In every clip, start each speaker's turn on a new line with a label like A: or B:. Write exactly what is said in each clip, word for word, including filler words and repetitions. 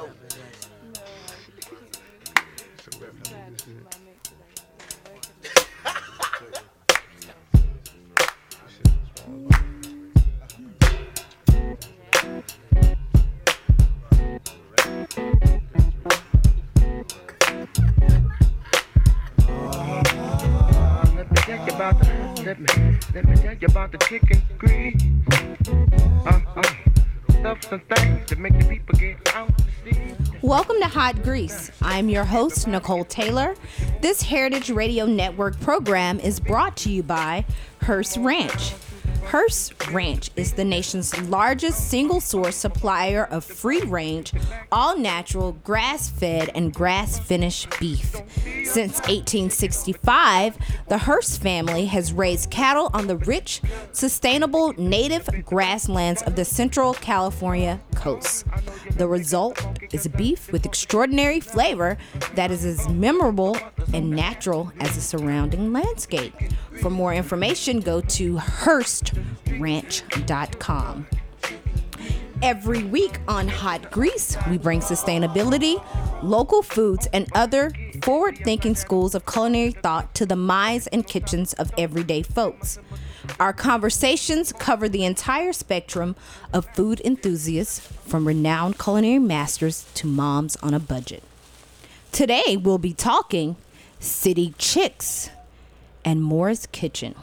A: About the, let me, let me tell you about the chicken grease. Uh, uh, stuff some things to make the people get out to see.
B: Welcome to Hot Grease. I'm your host, Nicole Taylor. This Heritage Radio Network program is brought to you by Hearst Ranch. Hearst Ranch is the nation's largest single-source supplier of free-range, all-natural, grass-fed, and grass-finished beef. Since eighteen sixty-five, the Hearst family has raised cattle on the rich, sustainable native grasslands of the Central California coast. The result is beef with extraordinary flavor that is as memorable and natural as the surrounding landscape. For more information, go to hearst ranch dot com. Every week on Hot Grease, we bring sustainability, local foods, and other forward-thinking schools of culinary thought to the minds and kitchens of everyday folks. Our conversations cover the entire spectrum of food enthusiasts, from renowned culinary masters to moms on a budget. Today, we'll be talking city chicks and Mora's Kitchen.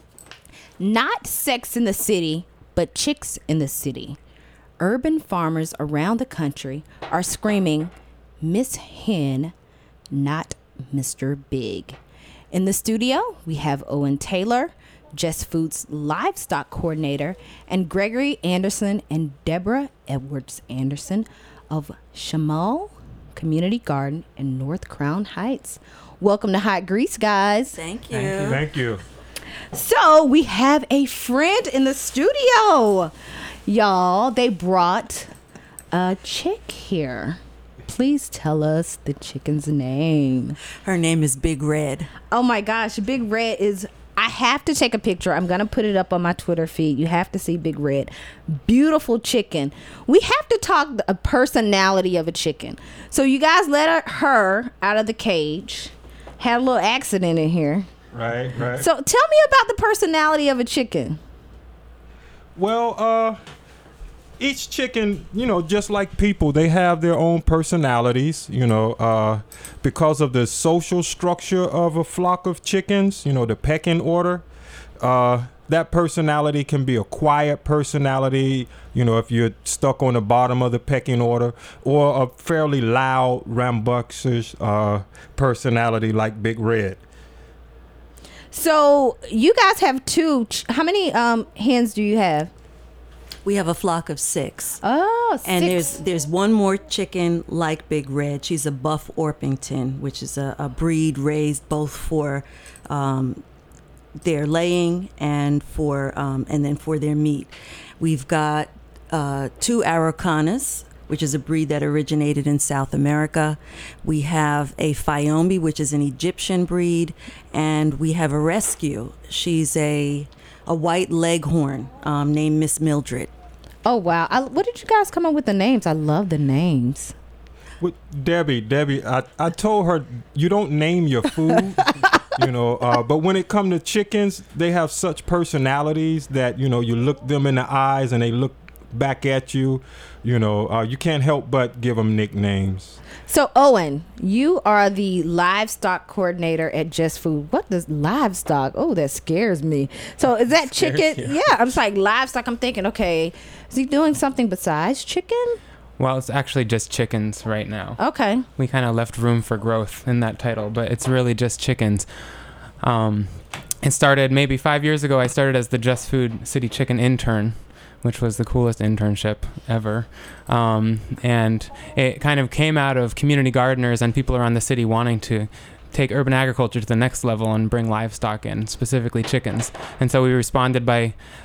B: Not Sex in the City, but chicks in the city. Urban farmers around the country are screaming, Miss Hen, not Mister Big. In the studio, we have Owen Taylor, Just Food's livestock coordinator, and Gregory Anderson and Deborah Edwards Anderson of Shamal Community Garden in North Crown Heights. Welcome to Hot Grease, guys.
C: Thank you.
D: Thank you. Thank you.
B: So we have a friend in the studio. Y'all, they brought a chick here. Please tell us the chicken's name.
C: Her name is Big Red.
B: Oh my gosh, Big Red is... I have to take a picture. I'm going to put it up on my Twitter feed. You have to see Big Red. Beautiful chicken. We have to talk the personality of a chicken. So you guys let her, her out of the cage. Had a little accident in here.
D: Right, right.
B: So tell me about the personality of a chicken.
D: Well, uh, each chicken, you know, just like people, they have their own personalities, you know, uh, because of the social structure of a flock of chickens, you know, the pecking order. Uh, that personality can be a quiet personality, you know, if you're stuck on the bottom of the pecking order, or a fairly loud, rambunctious uh, personality like Big Red.
B: So you guys have two. Ch- how many um, hens do you have?
C: We have a flock of six.
B: Oh, six.
C: And there's there's one more chicken like Big Red. She's a Buff Orpington, which is a, a breed raised both for um, their laying and for um, and then for their meat. We've got uh, two Araucanas, which is a breed that originated in South America. We have a Fyombi, which is an Egyptian breed, and we have a rescue. She's a a white leghorn um, named Miss Mildred.
B: Oh, wow. I, what did you guys come up with the names? I love the names.
D: With Debbie, Debbie, I, I told her, you don't name your food, you know, uh, but when it comes to chickens, they have such personalities that, you know, you look them in the eyes and they look back at you, you know, uh, you can't help but give them nicknames.
B: So, Owen, you are the livestock coordinator at Just Food. What does livestock? Oh, that scares me. So, is that chicken? You. Yeah, I'm just like livestock. I'm thinking, okay, is he doing something besides chicken?
E: Well, it's actually just chickens right now.
B: Okay.
E: We kind of left room for growth in that title, but it's really just chickens. Um, it started maybe five years ago. I started as the Just Food City Chicken intern, which was the coolest internship ever. Um, and it kind of came out of community gardeners and people around the city wanting to take urban agriculture to the next level and bring livestock in, specifically chickens. And so we responded by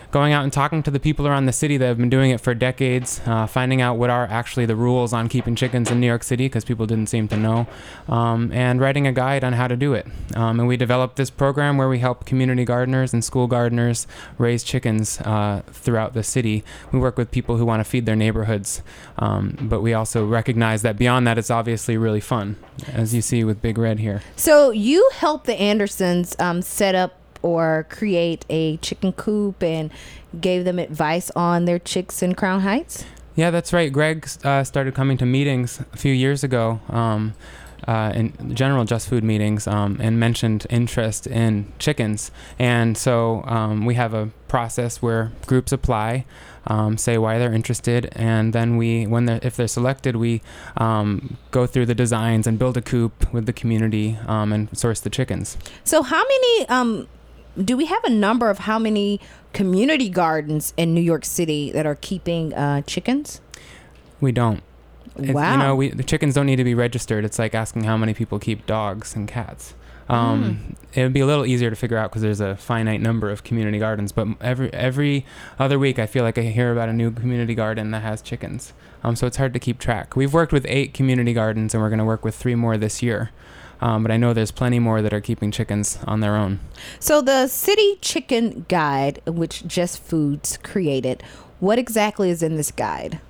E: going out and talking to the people around the city that have been doing it for decades, uh, finding out what are actually the rules on keeping chickens in New York City, because people didn't seem to know, um, and writing a guide on how to do it. Um, and we developed this program where we help community gardeners and school gardeners raise chickens uh, throughout the city. We work with people who want to feed their neighborhoods, um, but we also recognize that beyond that, it's obviously really fun, as you see with Big Red here.
B: So you helped the Andersons um, set up or create a chicken coop and gave them advice on their chicks in Crown Heights?
E: Yeah, that's right. Greg uh, started coming to meetings a few years ago, um, uh, in general Just Food meetings, um, and mentioned interest in chickens. And so um, we have a process where groups apply, um, say why they're interested, and then we, when they're, if they're selected, we um, go through the designs and build a coop with the community um, and source the chickens.
B: So how many... Um, do we have a number of how many community gardens in New York City that are keeping uh, chickens?
E: We don't. It,
B: Wow.
E: You know, we, the chickens don't need to be registered. It's like asking how many people keep dogs and cats. Um, mm. It would be a little easier to figure out because there's a finite number of community gardens. But every every other week, I feel like I hear about a new community garden that has chickens. Um, so it's hard to keep track. We've worked with eight community gardens, and we're going to work with three more this year. Um, but I know there's plenty more that are keeping chickens on their own.
B: So the City Chicken Guide, which Just Foods created, what exactly is in this guide?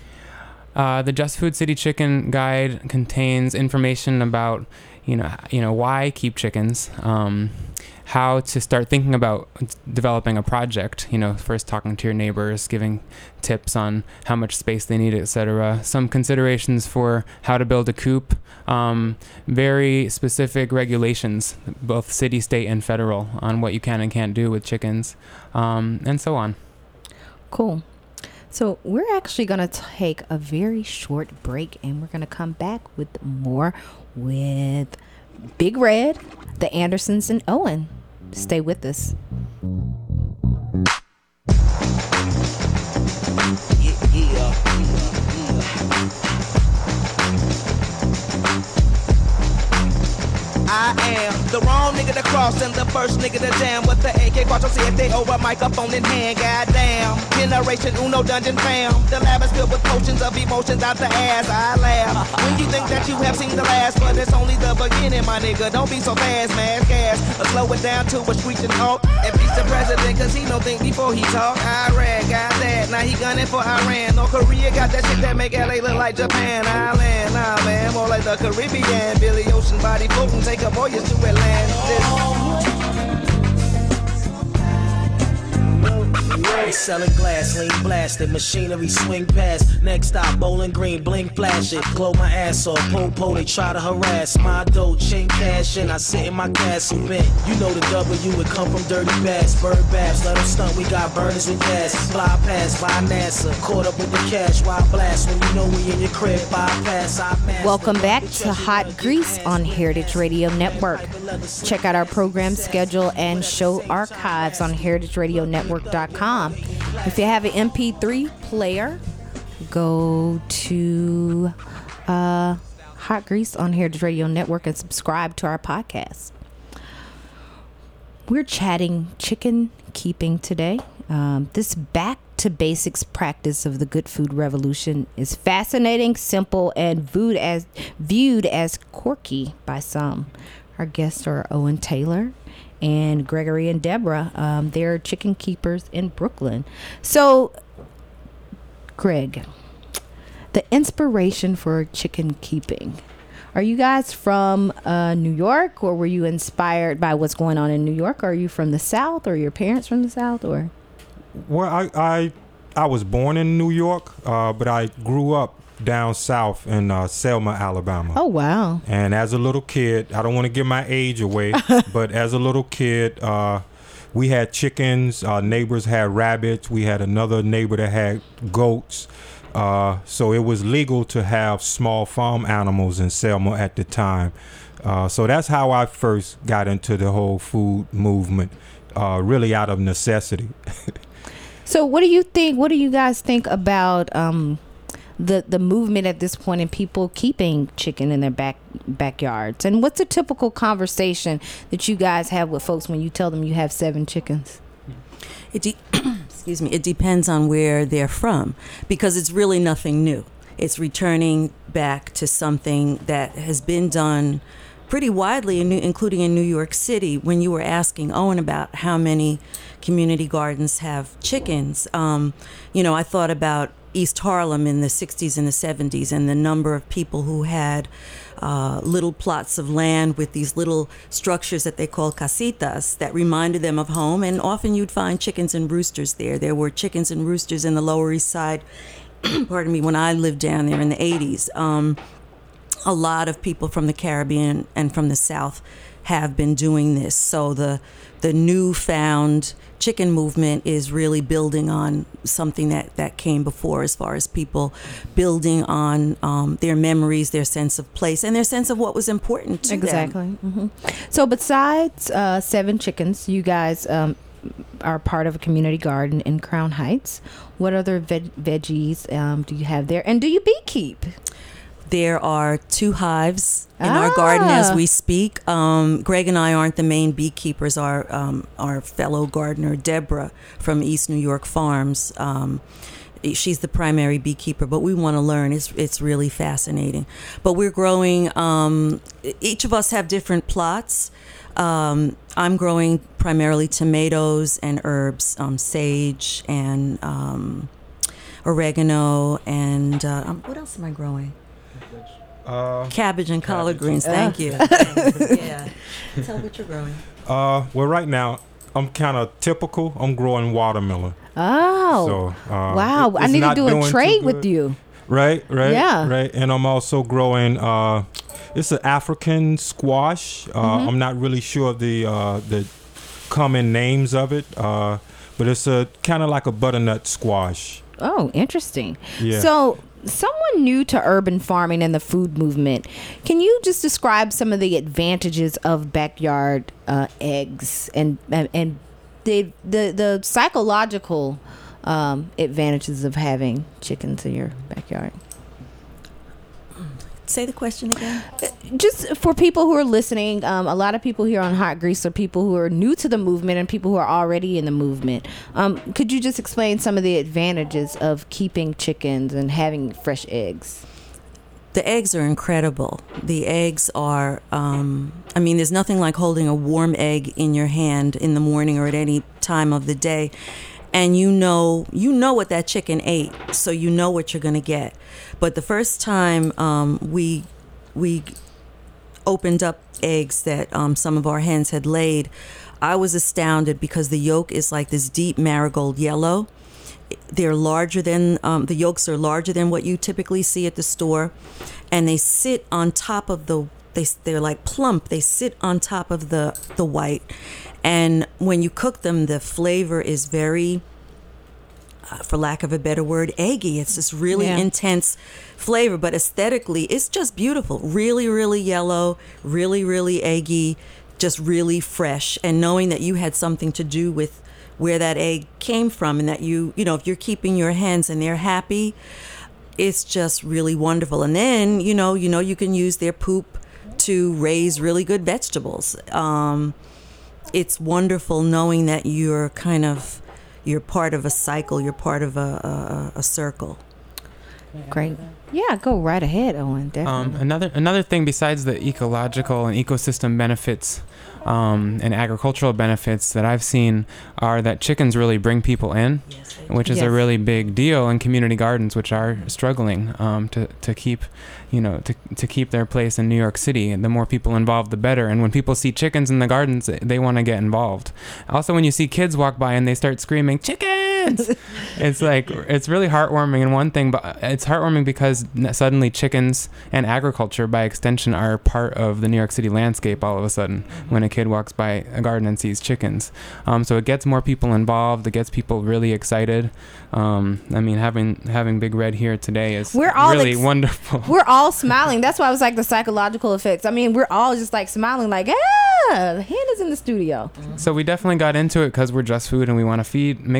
E: Uh, the Just Food City Chicken Guide contains information about, you know, you know why keep chickens, um, how to start thinking about developing a project. You know, first talking to your neighbors, giving tips on how much space they need, et cetera. Some considerations for how to build a coop. Um, very specific regulations, both city, state, and federal, on what you can and can't do with chickens, um, and so on.
B: Cool. So we're actually going to take a very short break, and we're going to come back with more with Big Red, the Andersons, and Owen. Stay with us.
F: Yeah, yeah, yeah. I am the wrong nigga to cross and the first nigga to jam with the A K Quattro C F T over microphone in hand. Goddamn, Generation Uno Dungeon fam. The lab is filled with potions of emotions out the ass. I laugh when you think that you have seen the last, but it's only the beginning, my nigga. Don't be so fast, man. Gas, or slow it down to a screeching halt. And beat the president, cause he don't think before he talk. Iraq got that, now he gunning for Iran. North Korea got that shit that make L A look like Japan. Island, nah man, more like the Caribbean. Billy Ocean body floating, take a voyage to Atlantis. Selling glass, lean blasted, machinery swing past. Next stop, Bowling Green, blink flash it. Glow my ass off, po-po, they try to harass. My dough, chain cash in, I sit in my castle bent. You know the W, it come from dirty bass. Bird baths, let them stunt, we got burners with gas. Fly past by NASA, caught up with the cash. Why blast when you know we in your crib? Bypass, I pass.
B: Welcome back to Hot Grease on Heritage Radio Network. Check out our program schedule and show archives on heritage radio network dot com. If you have an M P three player, go to uh, Hot Grease on Heritage Radio Network and subscribe to our podcast. We're chatting chicken keeping today. Um, this back to basics practice of the good food revolution is fascinating, simple, and viewed as viewed as quirky by some. Our guests are Owen Taylor and Gregory and Deborah. Um, they're chicken keepers in Brooklyn. So, Greg, the inspiration for chicken keeping. Are you guys from uh, New York, or were you inspired by what's going on in New York? Are you from the South, or your parents from the South, or?
D: Well, I I, I was born in New York, uh, but I grew up down south in uh, Selma, Alabama.
B: Oh, wow.
D: And as a little kid, I don't want to give my age away, but as a little kid, uh, we had chickens. Our neighbors had rabbits. We had another neighbor that had goats. Uh, so it was legal to have small farm animals in Selma at the time. Uh, so that's how I first got into the whole food movement, uh, really out of necessity.
B: So what do you think, what do you guys think about um, the the movement at this point in people keeping chicken in their back backyards? And what's a typical conversation that you guys have with folks when you tell them you have seven chickens?
C: It de- excuse me, it depends on where they're from, because it's really nothing new. It's returning back to something that has been done pretty widely, in New, including in New York City. When you were asking Owen about how many community gardens have chickens, um, you know, I thought about East Harlem in the sixties and the seventies, and the number of people who had uh, little plots of land with these little structures that they call casitas that reminded them of home, and often you'd find chickens and roosters there. There were chickens and roosters in the Lower East Side, pardon me, when I lived down there in the eighties. Um, a lot of people from the Caribbean and from the South have been doing this. So the the newfound chicken movement is really building on something that, that came before, as far as people building on um, their memories, their sense of place, and their sense of what was important to
B: Exactly.
C: them.
B: hmm So besides uh, Seven Chickens, you guys um, are part of a community garden in Crown Heights. What other veg- veggies um, do you have there? And do you beekeep?
C: There are two hives in
B: Ah.
C: our garden as we speak. Um, Greg and I aren't the main beekeepers. Our um, our fellow gardener, Deborah from East New York Farms, um, she's the primary beekeeper, but we want to learn. It's it's really fascinating. But we're growing, um, each of us have different plots. Um, I'm growing primarily tomatoes and herbs, um, sage and um, oregano, and uh, um, what else am I growing?
D: Uh,
C: Cabbage and collard greens. Thank you. Yeah. Tell what you're growing.
D: uh, well, right now I'm kind of typical. I'm growing watermelon.
B: Oh,
D: So uh,
B: wow.
D: it-
B: I
D: it's
B: need to
D: not
B: do a
D: doing too
B: trade with
D: good.
B: you.
D: Right, right,
B: Yeah.
D: right. And I'm also growing. Uh, it's an African squash. Uh,
B: Mm-hmm.
D: I'm not really sure of the uh, the common names of it, uh, but it's a kind of like a butternut squash.
B: Oh, interesting.
D: Yeah.
B: So, someone new to urban farming and the food movement, can you just describe some of the advantages of backyard uh, eggs and and, and the, the the psychological um, advantages of having chickens in your backyard?
C: Say the question again.
B: Just for people who are listening, um, a lot of people here on Hot Grease are people who are new to the movement and people who are already in the movement. Um, could you just explain some of the advantages of keeping chickens and having fresh eggs?
C: The eggs are incredible. The eggs are, um, I mean, there's nothing like holding a warm egg in your hand in the morning or at any time of the day. And you know, you know what that chicken ate, so you know what you're going to get. But the first time um, we we opened up eggs that um, some of our hens had laid, I was astounded because the yolk is like this deep marigold yellow. They're larger than, um, the yolks are larger than what you typically see at the store. And they sit on top of the, they, they're like plump. They sit on top of the, the white. And when you cook them, the flavor is very, uh, for lack of a better word, eggy. It's this really
B: Yeah.
C: intense flavor, but aesthetically, it's just beautiful. Really, really yellow, really, really eggy, just really fresh. And knowing that you had something to do with where that egg came from, and that you, you know, if you're keeping your hens and they're happy, it's just really wonderful. And then, you know, you know, you can use their poop to raise really good vegetables. Um, it's wonderful knowing that you're kind of, you're part of a cycle, you're part of a, a, a circle.
B: Great. Yeah, go right ahead, Owen. Definitely.
E: Um, another another thing besides the ecological and ecosystem benefits um, and agricultural benefits that I've seen are that chickens really bring people in, which is
B: Yes.
E: a really big deal in community gardens, which are struggling um, to to keep, you know, to to keep their place in New York City. And the more people involved, the better. And when people see chickens in the gardens, they want to get involved. Also, when you see kids walk by and they start screaming chickens, it's like it's really heartwarming. And one thing, but it's heartwarming because suddenly chickens and agriculture, by extension, are part of the New York City landscape. All of a sudden, when a kid walks by a garden and sees chickens, um, so it gets more people involved. It gets people really excited. Um, I mean, having having Big Red here today is
B: We're all
E: really
B: ex-
E: wonderful.
B: We're all smiling. That's why I was like the psychological effects. I mean, we're all just like smiling, like, ah, the hen is in the studio.
E: So we definitely got into it because we're Just Food and we want to feed, make sure that people are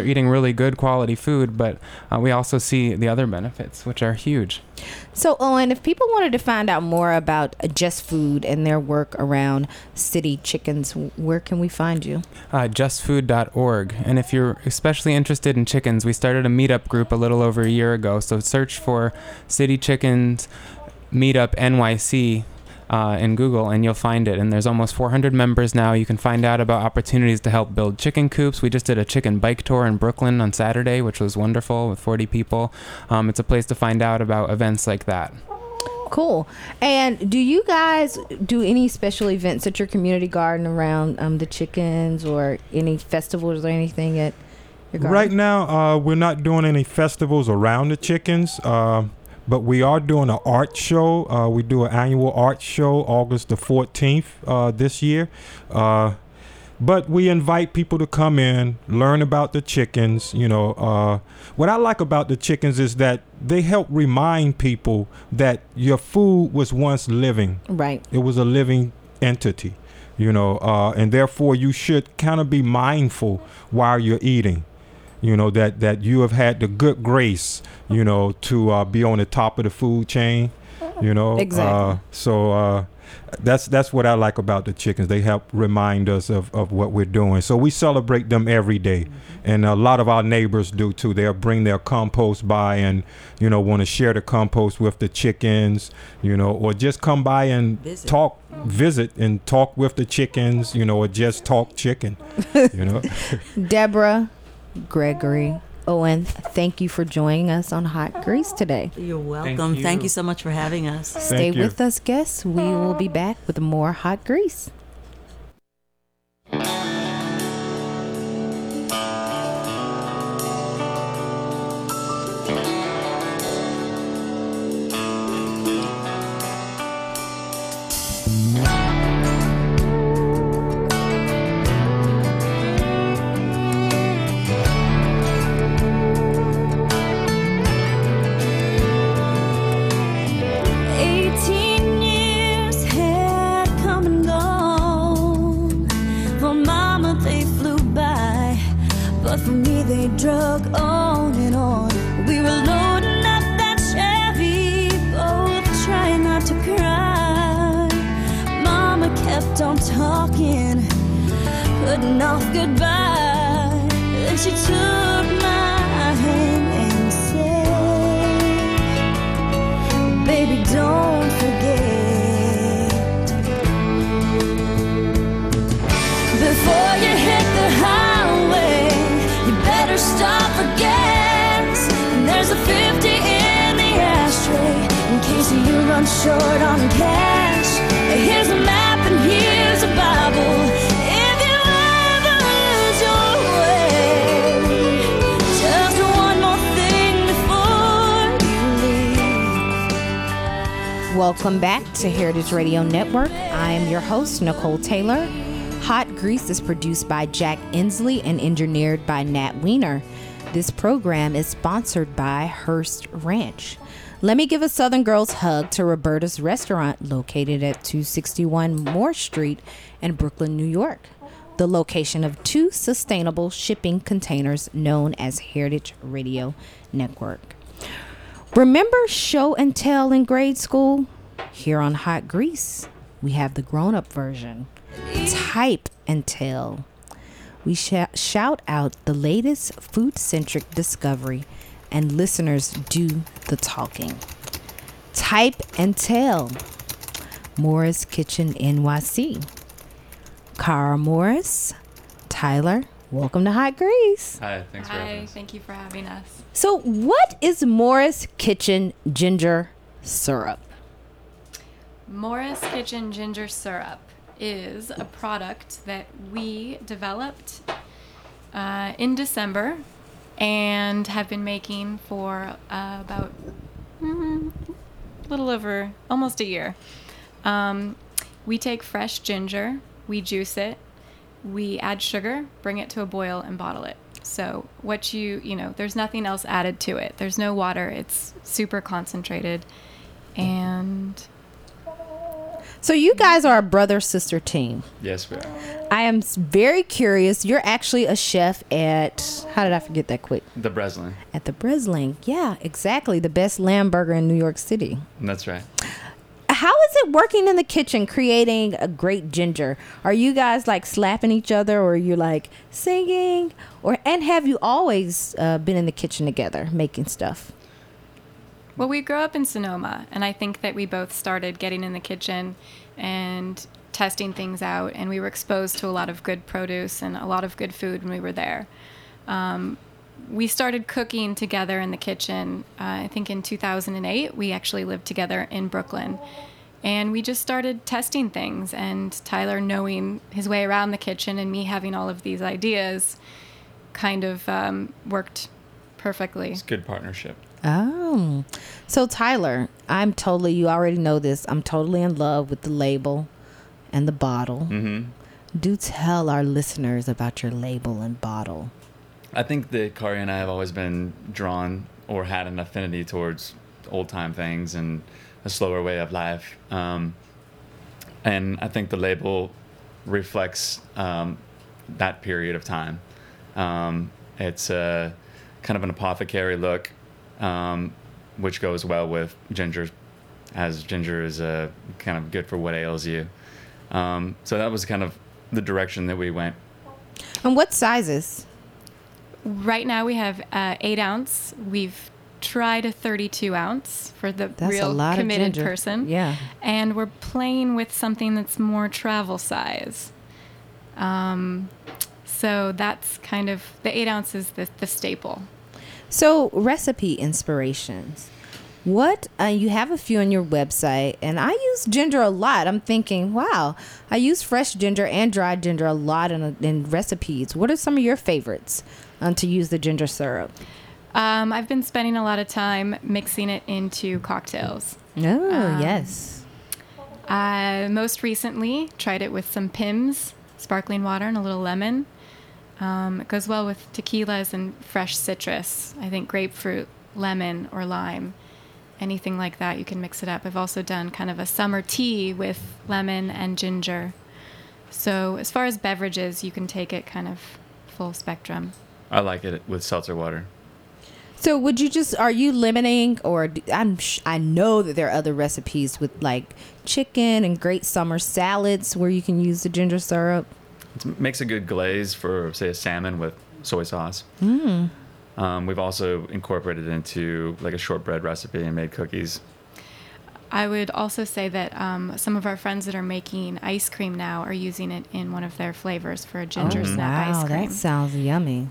E: are eating really good quality food, but uh, we also see the other benefits, which are huge.
B: So, Owen, if people wanted to find out more about uh, Just Food and their work around city chickens, where can we find you?
E: Uh, just food dot org. And if you're especially interested in chickens, we started a meetup group a little over a year ago. So search for City Chickens Meetup N Y C uh, in Google, and you'll find it. And there's almost four hundred members now. You can find out about opportunities to help build chicken coops. We just did a chicken bike tour in Brooklyn on Saturday, which was wonderful, with forty people. Um, it's a place to find out about events like that.
B: Cool. And do you guys do any special events at your community garden around um, the chickens, or any festivals or anything at your garden?
D: Right now, uh, we're not doing any festivals around the chickens, uh, but we are doing an art show. Uh, we do an annual art show August the fourteenth uh, this year. Uh, but we invite people to come in, learn about the chickens. You know, uh, what I like about the chickens is that they help remind people that your food was once living.
B: Right.
D: It was a living entity, you know, uh, and therefore you should kind of be mindful while you're eating. You know, that, that you have had the good grace, you know, to uh, be on the top of the food chain, you know.
B: Exactly.
D: Uh, so uh, that's that's what I like about the chickens. They help remind us of, of what we're doing. So we celebrate them every day. Mm-hmm. And a lot of our neighbors do, too. They'll bring their compost by and, you know, want to share the compost with the chickens, you know, or just come by and visit. talk, visit and talk with the chickens, you know, or just talk chicken, you know.
B: Deborah, Gregory, Owen, thank you for joining us on Hot Grease today.
C: You're welcome.
E: Thank you,
C: Thank you so much for having us.
B: Stay
D: Thank you.
B: with us, guests. We will be back with more Hot Grease.
G: Eighteen years had come and gone. For mama they flew by, but for me they drug on and on. We were loading up that Chevy, both trying not to cry. Mama kept on talking, putting off goodbye. Then she took my hand and said, baby, don't forget. Before you hit the highway, you better stop for gas. And there's a fifty in the ashtray in case you run short on cash. Here's a map and here's a Bible. If you ever lose your way, just one more thing before you leave.
B: Welcome back to Heritage Radio Network. I am your host, Nicole Taylor. Hot Grease is produced by Jack Inslee and engineered by Nat Weiner. This program is sponsored by Hearst Ranch. Let me give a Southern Girls hug to Roberta's Restaurant, located at two sixty-one Moore Street in Brooklyn, New York, the location of two sustainable shipping containers known as Heritage Radio Network. Remember show and tell in grade school? Here on Hot Grease, we have the grown-up version. Type and tell. We sh- shout out the latest food-centric discovery, and listeners do the talking. Type and tell. Morris Kitchen N Y C. Cara Morris, Tyler, welcome to Hot Grease.
H: Hi, thanks for having
I: Hi,
H: us.
I: thank you for having us.
B: So, what is Morris Kitchen ginger syrup?
I: Morris Kitchen Ginger Syrup is a product that we developed uh, in December and have been making for uh, about mm, a little over almost a year. Um, we take fresh ginger, we juice it, we add sugar, bring it to a boil, and bottle it. So what you, you know, there's nothing else added to it. There's no water. It's super concentrated. And
B: So you guys are a brother-sister team.
H: Yes, we are.
B: I am s- very curious. You're actually a chef at, how did I forget that quick?
H: The Breslin.
B: At the Breslin. Yeah, exactly. The best lamb burger in New York City.
H: That's right.
B: How is it working in the kitchen, creating a great ginger? Are you guys like slapping each other, or are you like singing? Or and have you always uh, been in the kitchen together making stuff?
I: Well, we grew up in Sonoma, and I think that we both started getting in the kitchen and testing things out, and we were exposed to a lot of good produce and a lot of good food when we were there. Um, we started cooking together in the kitchen, uh, I think in two thousand eight. We actually lived together in Brooklyn, and we just started testing things, and Tyler knowing his way around the kitchen and me having all of these ideas kind of um, worked perfectly.
H: It's good partnership.
B: Oh, so Tyler, I'm totally, you already know this, I'm totally in love with the label and the bottle.
H: Mm-hmm.
B: Do tell our listeners about your label and bottle.
H: I think that Kari and I have always been drawn or had an affinity towards old time things and a slower way of life. Um, and I think the label reflects um, that period of time. Um, it's a kind of an apothecary look, um, which goes well with ginger, as ginger is uh, kind of good for what ails you. Um, so that was kind of the direction that we went.
B: And what sizes?
I: Right now we have uh, eight ounce. We've tried a thirty-two ounce for the
B: That's
I: real
B: a lot
I: committed
B: of ginger.
I: person.
B: Yeah.
I: And we're playing with something that's more travel size. Um, so that's kind of, the eight ounce is the, the staple.
B: So recipe inspirations. What, uh, you have a few on your website, and I use ginger a lot. I'm thinking, wow, I use fresh ginger and dried ginger a lot in, in recipes. What are some of your favorites um, to use the ginger syrup?
I: Um, I've been spending a lot of time mixing it into cocktails.
B: Oh,
I: Um,
B: yes.
I: I most recently tried it with some Pimm's sparkling water and a little lemon. Um, it goes well with tequilas and fresh citrus. I think grapefruit, lemon, or lime. Anything like that, you can mix it up. I've also done kind of a summer tea with lemon and ginger. So as far as beverages, you can take it kind of full spectrum.
H: I like it with seltzer water.
B: So would you just, are you limiting, or do, I'm sh- I know that there are other recipes with like chicken and great summer salads where you can use the ginger syrup.
H: It makes a good glaze for, say, a salmon with soy sauce.
B: Mm.
H: Um, we've also incorporated it into like a shortbread recipe and made cookies.
I: I would also say that um, some of our friends that are making ice cream now are using it in one of their flavors for a ginger
B: Oh,
I: snap
B: wow,
I: ice cream.
B: that sounds yummy.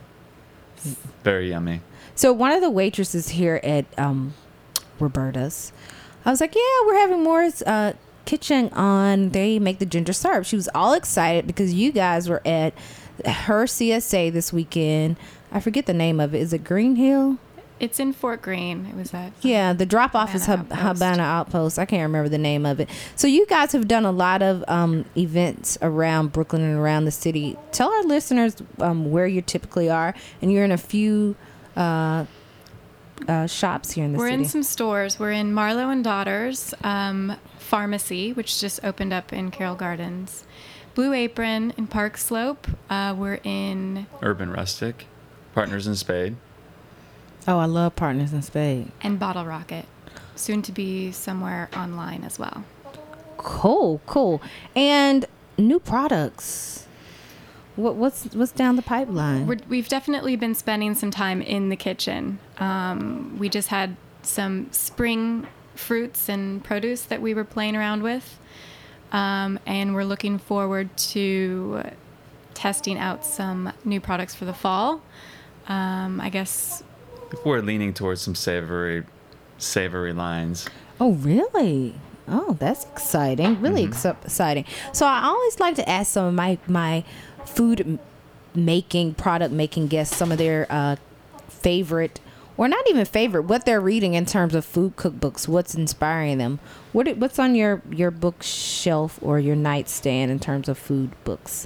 H: Very yummy.
B: So one of the waitresses here at um, Roberta's, I was like, yeah, we're having Moore's uh, Kitchen on. They make the ginger syrup. She was all excited because you guys were at her C S A this weekend. I forget the name of it. Is it Green Hill?
I: It's in Fort Greene. It was at
B: Yeah, the drop off is Hab-
I: Havana Outpost.
B: Habana Outpost. I can't remember the name of it. So you guys have done a lot of um, events around Brooklyn and around the city. Tell our listeners um, where you typically are, and you're in a few uh, uh, shops here in the
I: We're
B: city.
I: in some stores. We're in Marlowe and Daughters um, Pharmacy, which just opened up in Carroll Gardens. Blue Apron in Park Slope. Uh, we're in
H: Urban Rustic, Partners in Spade.
B: Oh, I love Partners in Spade.
I: and Bottle Rocket. Soon to be somewhere online as well.
B: Cool, cool. And new products. What, what's what's down the pipeline?
I: We're, we've definitely been spending some time in the kitchen. Um, we just had some spring fruits and produce that we were playing around with. Um, and we're looking forward to testing out some new products for the fall. Um, I guess
H: We're leaning towards some savory, savory lines.
B: Oh, really? Oh, that's exciting. Really
H: Mhm.
B: ex- exciting. So I always like to ask some of my, my food m- making, product making guests some of their uh, favorite, or not even favorite, what they're reading in terms of food cookbooks, what's inspiring them. What it- What's on your, your bookshelf or your nightstand in terms of food books?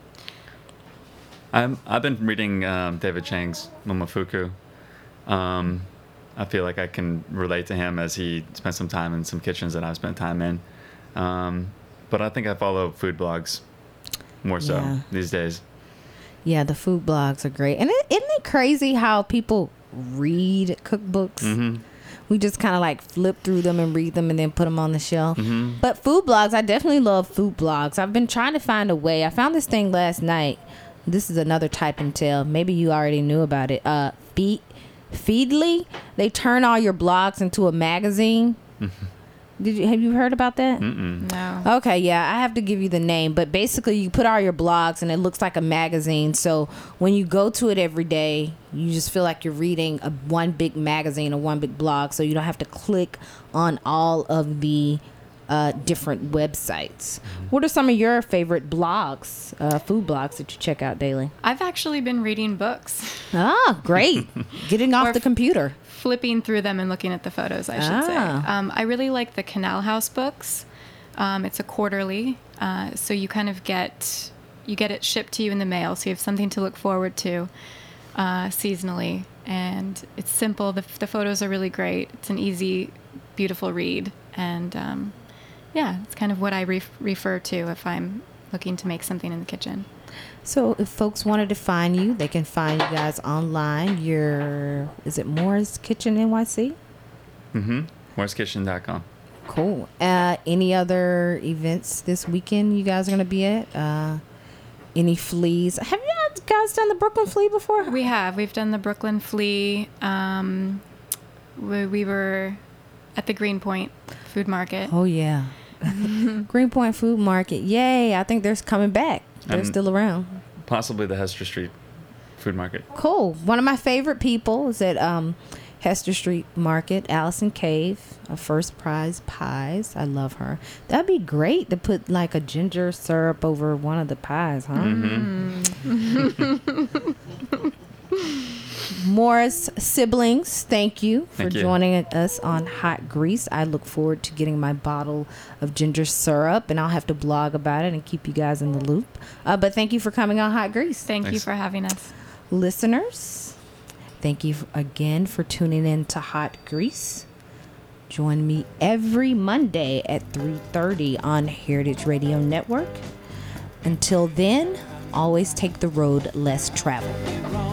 H: I'm, I've been reading um, David Chang's Momofuku. Um, I feel like I can relate to him as he spent some time in some kitchens that I've spent time in. Um, but I think I follow food blogs more so
B: Yeah.
H: these days.
B: Yeah, the food blogs are great. And it, isn't it crazy how people read cookbooks?
H: Mm-hmm.
B: We just kind of like flip through them and read them and then put them on the shelf.
H: Mm-hmm.
B: But food blogs, I definitely love food blogs. I've been trying to find a way. I found this thing last night. This is another type and tell. Maybe you already knew about it. Uh, Feed, Feedly, they turn all your blogs into a magazine. Did you have you heard about that?
H: Mm-mm.
I: No.
B: Okay, yeah, I have to give you the name, but basically you put all your blogs and it looks like a magazine. So when you go to it every day, you just feel like you're reading a one big magazine or one big blog. So you don't have to click on all of the uh, different websites. What are some of your favorite blogs, uh, food blogs that you check out daily?
I: I've actually been reading books,
B: Ah, great! Getting off
I: Or
B: the computer.
I: flipping through them and looking at the photos, I should say.
B: Ah.
I: Um, I really like the Canal House books. Um, it's a quarterly, uh, so you kind of get you get it shipped to you in the mail, so you have something to look forward to uh, seasonally. And it's simple. The, the photos are really great. It's an easy, beautiful read, and um, yeah, it's kind of what I ref- refer to if I'm looking to make something in the kitchen.
B: So if folks wanted to find you, they can find you guys online. Your is it Moore's Kitchen N Y C?
H: Mm-hmm. morris kitchen dot com.
B: Cool. Uh, any other events this weekend you guys are gonna be at? Uh, any fleas? Have you guys done the Brooklyn Flea before?
I: We have. We've done the Brooklyn Flea. Um, we, we were at the Greenpoint Food Market.
B: Oh yeah, Greenpoint Food Market. Yay! I think they're coming back. They're
H: And-
B: still around.
H: Possibly the Hester Street Food Market.
B: Cool. One of my favorite people is at um, Hester Street Market, Allison Cave, a First Prize Pies. I love her. That'd be great to put like a ginger syrup over one of the pies, huh?
H: Mm-hmm.
B: Morris siblings, thank you for
H: Thank you.
B: joining us on Hot Grease. I look forward to getting my bottle of ginger syrup, and I'll have to blog about it and keep you guys in the loop. Uh, but thank you for coming on Hot Grease.
I: Thank you
H: Thanks.
I: for having us.
B: Listeners, thank you again for tuning in to Hot Grease. Join me every Monday at three thirty on Heritage Radio Network. Until then, always take the road less traveled.